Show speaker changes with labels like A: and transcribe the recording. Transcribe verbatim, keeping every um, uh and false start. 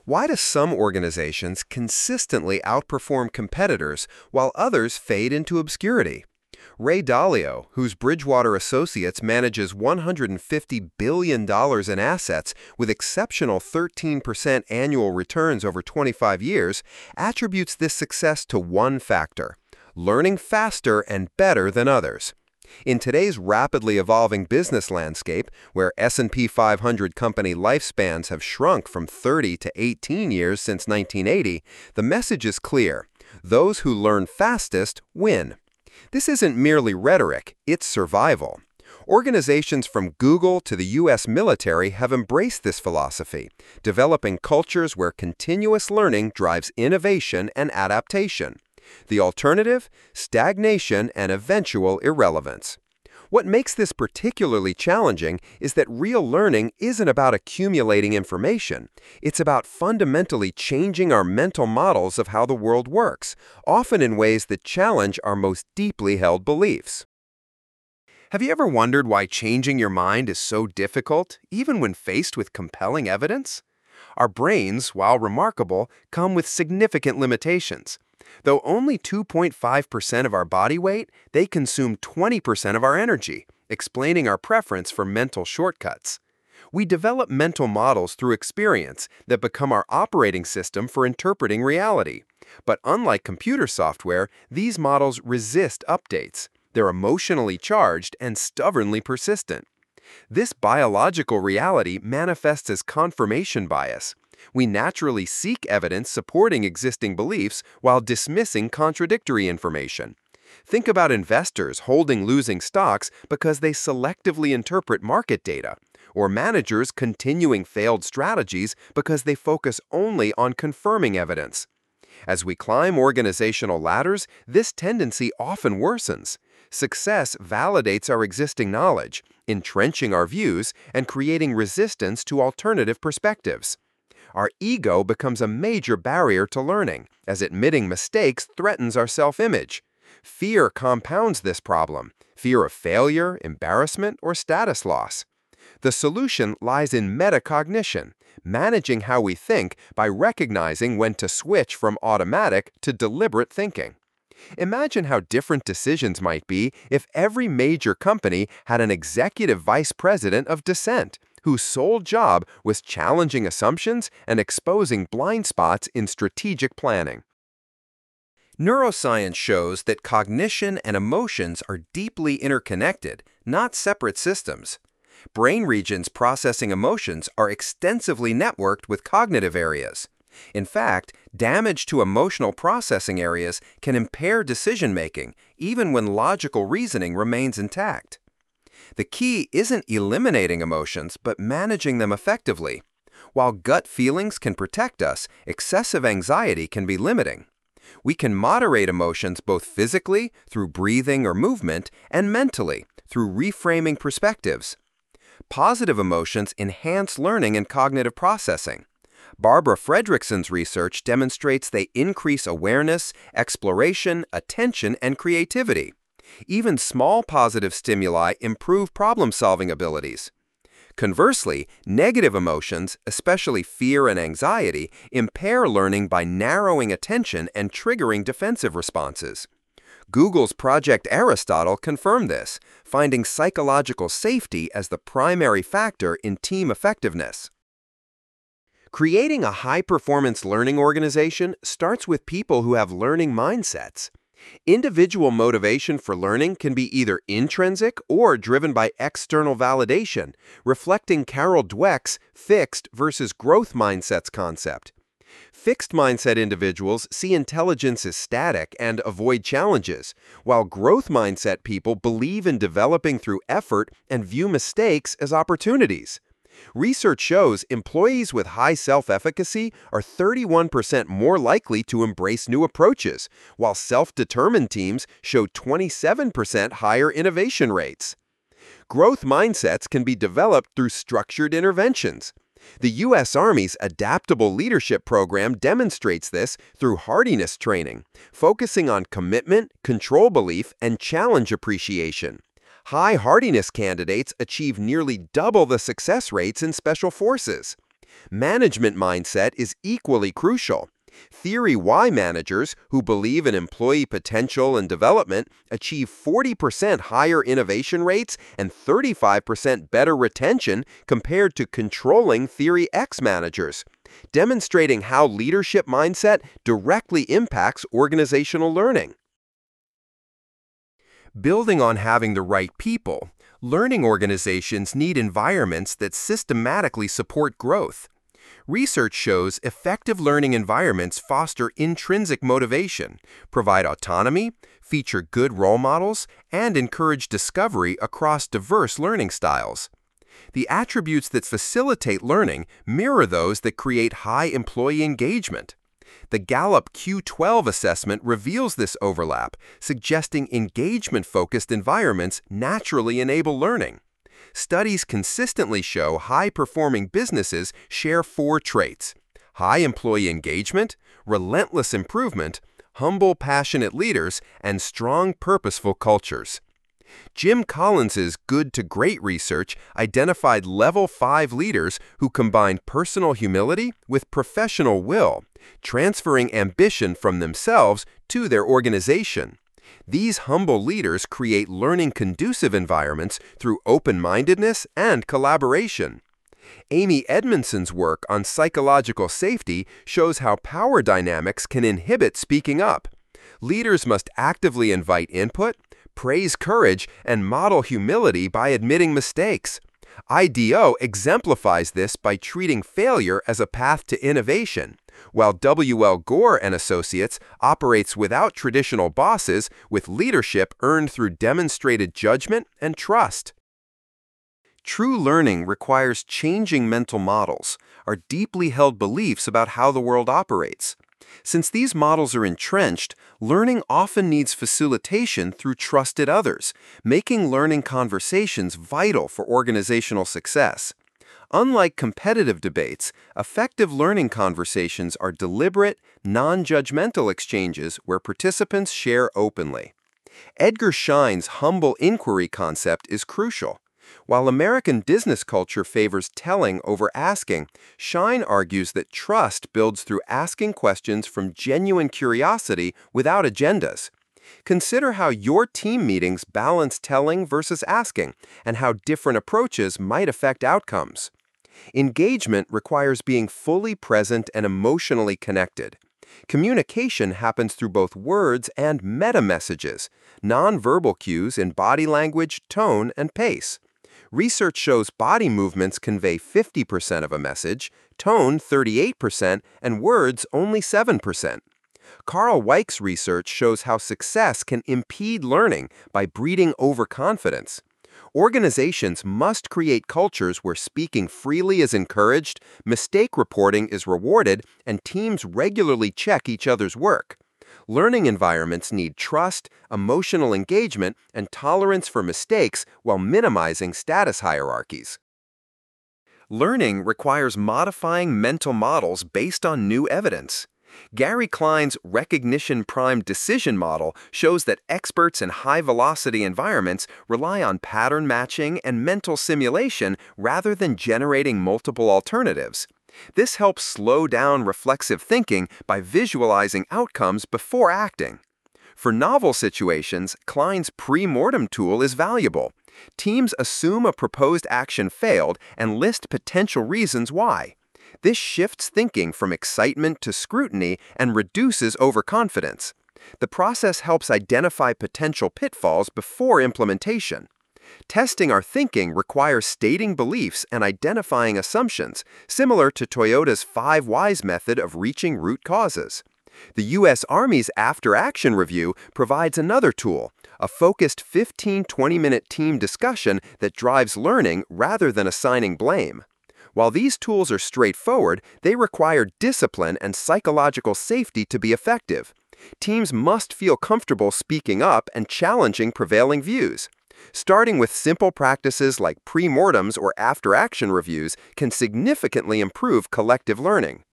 A: Why do some organizations consistently outperform competitors while others fade into obscurity? Ray Dalio, whose Bridgewater Associates manages one hundred fifty billion dollars in assets with exceptional thirteen percent annual returns over twenty-five years, attributes this success to one factor: learning faster and better than others. In today's rapidly evolving business landscape, where S and P five hundred company lifespans have shrunk from thirty to eighteen years since nineteen eighty, the message is clear: those who learn fastest win. This isn't merely rhetoric, it's survival. Organizations from Google to the U S military have embraced this philosophy, developing cultures where continuous learning drives innovation and adaptation. The alternative? Stagnation and eventual irrelevance. What makes this particularly challenging is that real learning isn't about accumulating information. It's about fundamentally changing our mental models of how the world works, often in ways that challenge our most deeply held beliefs. Have you ever wondered why changing your mind is so difficult, even when faced with compelling evidence? Our brains, while remarkable, come with significant limitations. Though only two point five percent of our body weight, they consume twenty percent of our energy, explaining our preference for mental shortcuts. We develop mental models through experience that become our operating system for interpreting reality. But unlike computer software, these models resist updates. They're emotionally charged and stubbornly persistent. This biological reality manifests as confirmation bias. We naturally seek evidence supporting existing beliefs while dismissing contradictory information. Think about investors holding losing stocks because they selectively interpret market data, or managers continuing failed strategies because they focus only on confirming evidence. As we climb organizational ladders, this tendency often worsens. Success validates our existing knowledge, entrenching our views and creating resistance to alternative perspectives. Our ego becomes a major barrier to learning, as admitting mistakes threatens our self-image. Fear compounds this problem: fear of failure, embarrassment, or status loss. The solution lies in metacognition, managing how we think by recognizing when to switch from automatic to deliberate thinking. Imagine how different decisions might be if every major company had an executive vice president of dissent, whose sole job was challenging assumptions and exposing blind spots in strategic planning. Neuroscience shows that cognition and emotions are deeply interconnected, not separate systems. Brain regions processing emotions are extensively networked with cognitive areas. In fact, damage to emotional processing areas can impair decision-making, even when logical reasoning remains intact. The key isn't eliminating emotions, but managing them effectively. While gut feelings can protect us, excessive anxiety can be limiting. We can moderate emotions both physically, through breathing or movement, and mentally, through reframing perspectives. Positive emotions enhance learning and cognitive processing. Barbara Fredrickson's research demonstrates they increase awareness, exploration, attention, and creativity. Even small positive stimuli improve problem-solving abilities. Conversely, negative emotions, especially fear and anxiety, impair learning by narrowing attention and triggering defensive responses. Google's Project Aristotle confirmed this, finding psychological safety as the primary factor in team effectiveness. Creating a high-performance learning organization starts with people who have learning mindsets. Individual motivation for learning can be either intrinsic or driven by external validation, reflecting Carol Dweck's fixed versus growth mindsets concept. Fixed mindset individuals see intelligence as static and avoid challenges, while growth mindset people believe in developing through effort and view mistakes as opportunities. Research shows employees with high self-efficacy are thirty-one percent more likely to embrace new approaches, while self-determined teams show twenty-seven percent higher innovation rates. Growth mindsets can be developed through structured interventions. The U S Army's Adaptable Leadership Program demonstrates this through hardiness training, focusing on commitment, control belief, and challenge appreciation. High hardiness candidates achieve nearly double the success rates in special forces. Management mindset is equally crucial. Theory Y managers who believe in employee potential and development achieve forty percent higher innovation rates and thirty-five percent better retention compared to controlling Theory X managers, demonstrating how leadership mindset directly impacts organizational learning. Building on having the right people, learning organizations need environments that systematically support growth. Research shows effective learning environments foster intrinsic motivation, provide autonomy, feature good role models, and encourage discovery across diverse learning styles. The attributes that facilitate learning mirror those that create high employee engagement. The Gallup Q twelve assessment reveals this overlap, suggesting engagement-focused environments naturally enable learning. Studies consistently show high-performing businesses share four traits: high employee engagement, relentless improvement, humble, passionate leaders, and strong, purposeful cultures. Jim Collins's Good to Great research identified level five leaders who combined personal humility with professional will, transferring ambition from themselves to their organization. These humble leaders create learning-conducive environments through open-mindedness and collaboration. Amy Edmondson's work on psychological safety shows how power dynamics can inhibit speaking up. Leaders must actively invite input, praise courage, and model humility by admitting mistakes. I D E O exemplifies this by treating failure as a path to innovation, while W L Gore and Associates operates without traditional bosses with leadership earned through demonstrated judgment and trust. True learning requires changing mental models, our deeply held beliefs about how the world operates. Since these models are entrenched, learning often needs facilitation through trusted others, making learning conversations vital for organizational success. Unlike competitive debates, effective learning conversations are deliberate, non-judgmental exchanges where participants share openly. Edgar Schein's humble inquiry concept is crucial. While American business culture favors telling over asking, Schein argues that trust builds through asking questions from genuine curiosity without agendas. Consider how your team meetings balance telling versus asking, and how different approaches might affect outcomes. Engagement requires being fully present and emotionally connected. Communication happens through both words and meta-messages, non-verbal cues in body language, tone, and pace. Research shows body movements convey fifty percent of a message, tone thirty-eight percent, and words only seven percent. Carl Weick's research shows how success can impede learning by breeding overconfidence. Organizations must create cultures where speaking freely is encouraged, mistake reporting is rewarded, and teams regularly check each other's work. Learning environments need trust, emotional engagement, and tolerance for mistakes while minimizing status hierarchies. Learning requires modifying mental models based on new evidence. Gary Klein's recognition-primed decision model shows that experts in high-velocity environments rely on pattern matching and mental simulation rather than generating multiple alternatives. This helps slow down reflexive thinking by visualizing outcomes before acting. For novel situations, Klein's pre-mortem tool is valuable. Teams assume a proposed action failed and list potential reasons why. This shifts thinking from excitement to scrutiny and reduces overconfidence. The process helps identify potential pitfalls before implementation. Testing our thinking requires stating beliefs and identifying assumptions, similar to Toyota's five whys method of reaching root causes. The U S Army's after-action review provides another tool, a focused fifteen to twenty minute team discussion that drives learning rather than assigning blame. While these tools are straightforward, they require discipline and psychological safety to be effective. Teams must feel comfortable speaking up and challenging prevailing views. Starting with simple practices like pre-mortems or after-action reviews can significantly improve collective learning.